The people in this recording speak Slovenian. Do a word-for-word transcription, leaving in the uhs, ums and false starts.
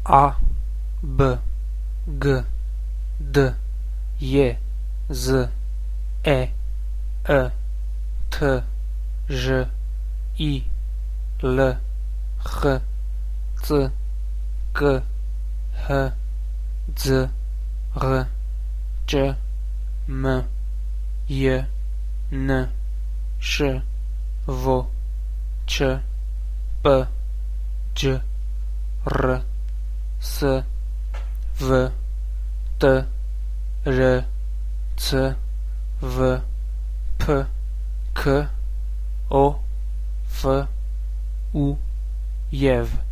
A B G D J Z E F T Ž I L H C K H Z R Č M J N Š V Č P Đ R S V T R C V P K O F U J.